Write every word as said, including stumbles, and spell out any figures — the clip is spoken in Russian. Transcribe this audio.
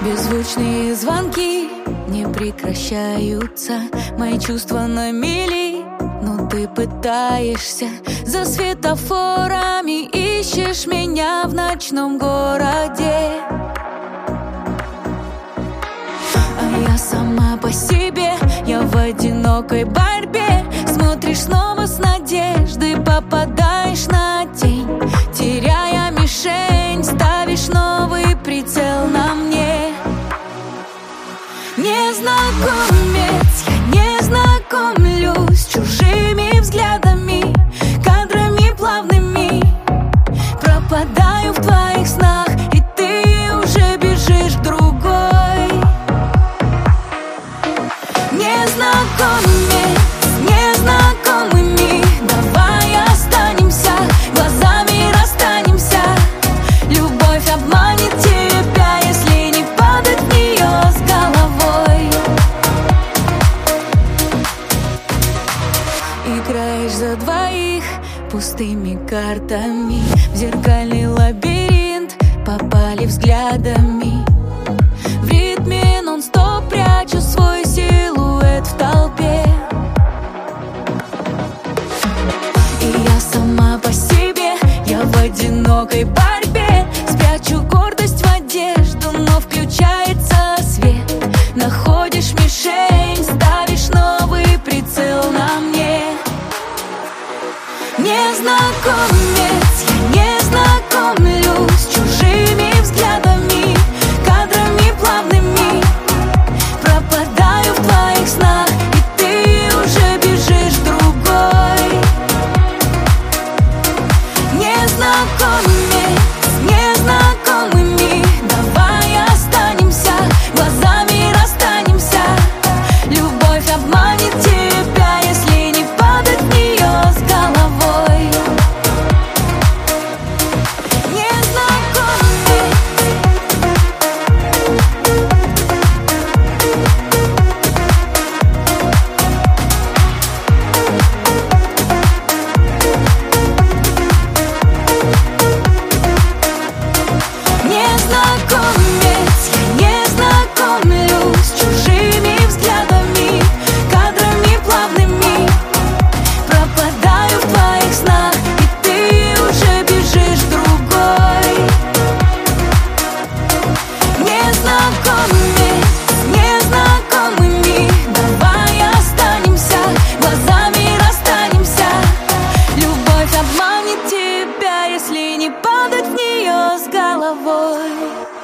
Беззвучные звонки не прекращаются, мои чувства на мели, но ты пытаешься. За светофорами ищешь меня в ночном городе, а я сама по себе, я в одинокой борьбе. Смотришь снова с надеждой, попадаешь на тень, теряя мишень, ставишь новый прицел на мне. Незнакомец, я не знакомлюсь с чужими взглядами, кадрами плавными. Пропадаю в твоих снах, и ты уже бежишь к другой. Незнакомец, незнакомыми, давай останемся, глазами расстанемся. Любовь обманет тебя, если не падать в нее с головой. Играешь за двоих пустыми картами, в зеркальный лабиринт попали взглядами. В ритме нон-стоп прячу свой силуэт в толпе, и я сама по себе, я в одинокой борьбе. Спрячу гордость в одежду, но включается свет. Находишь мишень, ставишь новый прицел на мне. Незнакомец, я не знакомлюсь с чужими взглядами, кадрами плавными. Пропадаю в твоих снах, и ты уже бежишь к другой. Незнакомец, незнакомыми, давай останемся, глазами расстанемся. Любовь обманет тебя, если не падать в нее с головой. Незнакомец, незнакомец, я не знакомлюсь с чужими взглядами, кадрами плавными. Пропадаю в твоих снах, и ты уже бежишь к другой. Незнакомец, незнакомыми, давай останемся, глазами расстанемся. Любовь обманет тебя, если не падать в нее с головой.